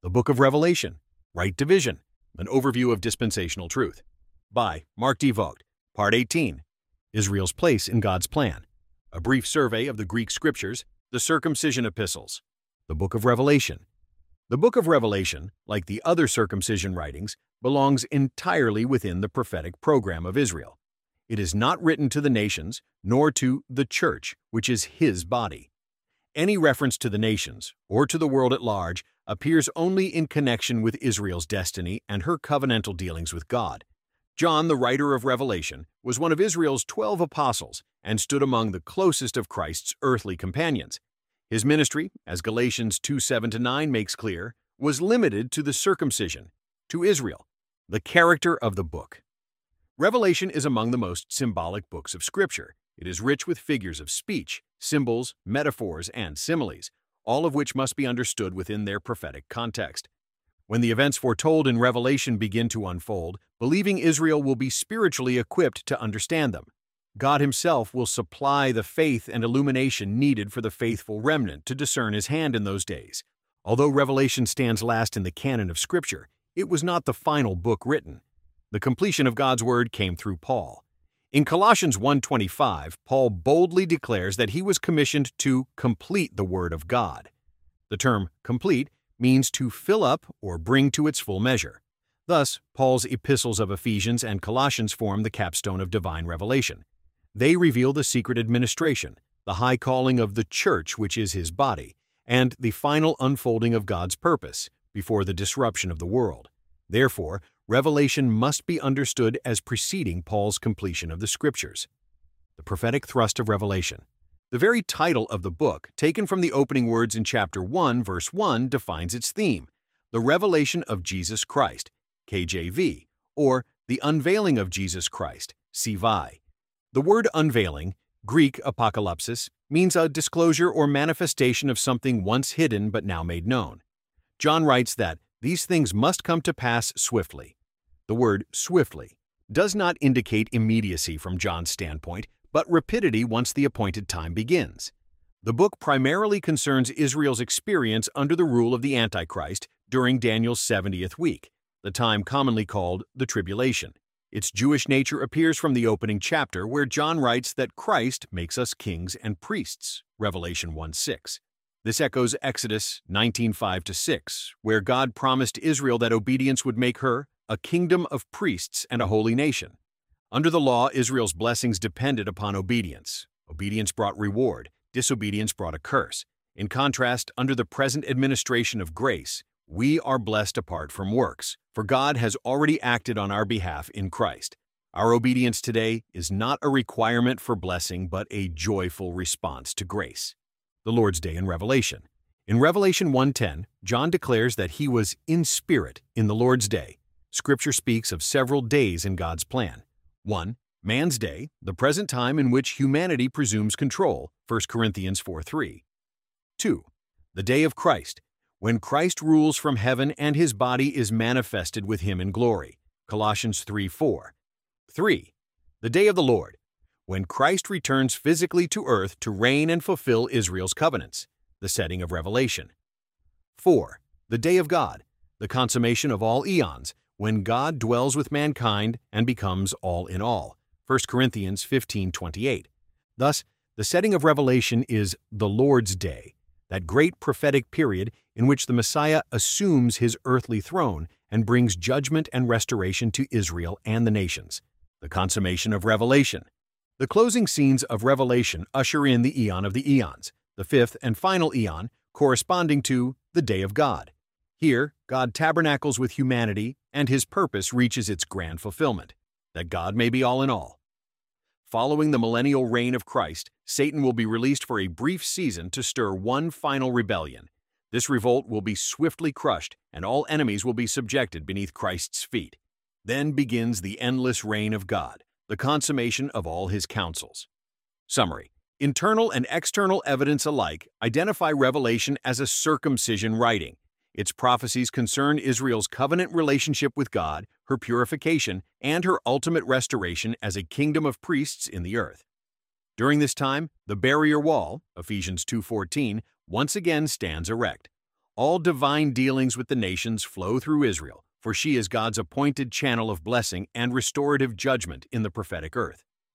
The Book of Revelation, Right Division, an overview of dispensational truth. By Mark D. Vogt. Part 18, Israel's place in God's plan. A brief survey of the Greek scriptures, the circumcision epistles. The Book of Revelation. The Book of Revelation, like the other circumcision writings, belongs entirely within the prophetic program of Israel. It is not written to the nations, nor to the church, which is his body. Any reference to the nations, or to the world at large, appears only in connection with Israel's destiny and her covenantal dealings with God. John, the writer of Revelation, was one of Israel's 12 apostles and stood among the closest of Christ's earthly companions. His ministry, as Galatians 2:7-9 makes clear, was limited to the circumcision, to Israel, the character of the book. Revelation is among the most symbolic books of Scripture. It is rich with figures of speech, symbols, metaphors, and similes, all of which must be understood within their prophetic context. When the events foretold in Revelation begin to unfold, believing Israel will be spiritually equipped to understand them. God himself will supply the faith and illumination needed for the faithful remnant to discern his hand in those days. Although Revelation stands last in the canon of Scripture, it was not the final book written. The completion of God's word came through Paul. In Colossians 1:25, Paul boldly declares that he was commissioned to complete the word of God. The term complete means to fill up or bring to its full measure. Thus, Paul's epistles of Ephesians and Colossians form the capstone of divine revelation. They reveal the secret administration, the high calling of the church, which is his body, and the final unfolding of God's purpose before the disruption of the world. Therefore, Revelation must be understood as preceding Paul's completion of the Scriptures. The prophetic thrust of Revelation. The very title of the book, taken from the opening words in chapter 1, verse 1, defines its theme, the revelation of Jesus Christ, KJV, or the unveiling of Jesus Christ, CVI. The word unveiling, Greek apocalypsis, means a disclosure or manifestation of something once hidden but now made known. John writes that these things must come to pass swiftly. The word swiftly does not indicate immediacy from John's standpoint, but rapidity once the appointed time begins. The book primarily concerns Israel's experience under the rule of the Antichrist during Daniel's 70th week, the time commonly called the Tribulation. Its Jewish nature appears from the opening chapter where John writes that Christ makes us kings and priests, Revelation 1:6. This echoes Exodus 19:5-6, where God promised Israel that obedience would make her a kingdom of priests and a holy nation. Under the law, Israel's blessings depended upon obedience. Obedience brought reward, disobedience brought a curse. In contrast, under the present administration of grace, we are blessed apart from works, for God has already acted on our behalf in Christ. Our obedience today is not a requirement for blessing, but a joyful response to grace. The Lord's Day in Revelation. In Revelation 1:10, John declares that he was in spirit in the Lord's Day. Scripture speaks of several days in God's plan. 1. Man's day, the present time in which humanity presumes control, 1 Corinthians 4:3. 2. The day of Christ, when Christ rules from heaven and his body is manifested with him in glory, Colossians 3:4. 3. The day of the Lord, when Christ returns physically to earth to reign and fulfill Israel's covenants, the setting of Revelation. 4. The day of God, the consummation of all eons, when God dwells with mankind and becomes all in all, 1 Corinthians 15:28. Thus, the setting of Revelation is the Lord's Day, that great prophetic period in which the Messiah assumes his earthly throne and brings judgment and restoration to Israel and the nations. The consummation of Revelation. The closing scenes of Revelation usher in the Eon of the Eons, the fifth and final Eon, corresponding to the Day of God. Here, God tabernacles with humanity, and his purpose reaches its grand fulfillment, that God may be all in all. Following the millennial reign of Christ, Satan will be released for a brief season to stir one final rebellion. This revolt will be swiftly crushed, and all enemies will be subjected beneath Christ's feet. Then begins the endless reign of God, the consummation of all his counsels. Summary. Internal and external evidence alike identify Revelation as a circumcision writing. Its prophecies concern Israel's covenant relationship with God, her purification, and her ultimate restoration as a kingdom of priests in the earth. During this time, the barrier wall, Ephesians 2:14, once again stands erect. All divine dealings with the nations flow through Israel, for she is God's appointed channel of blessing and restorative judgment in the prophetic earth.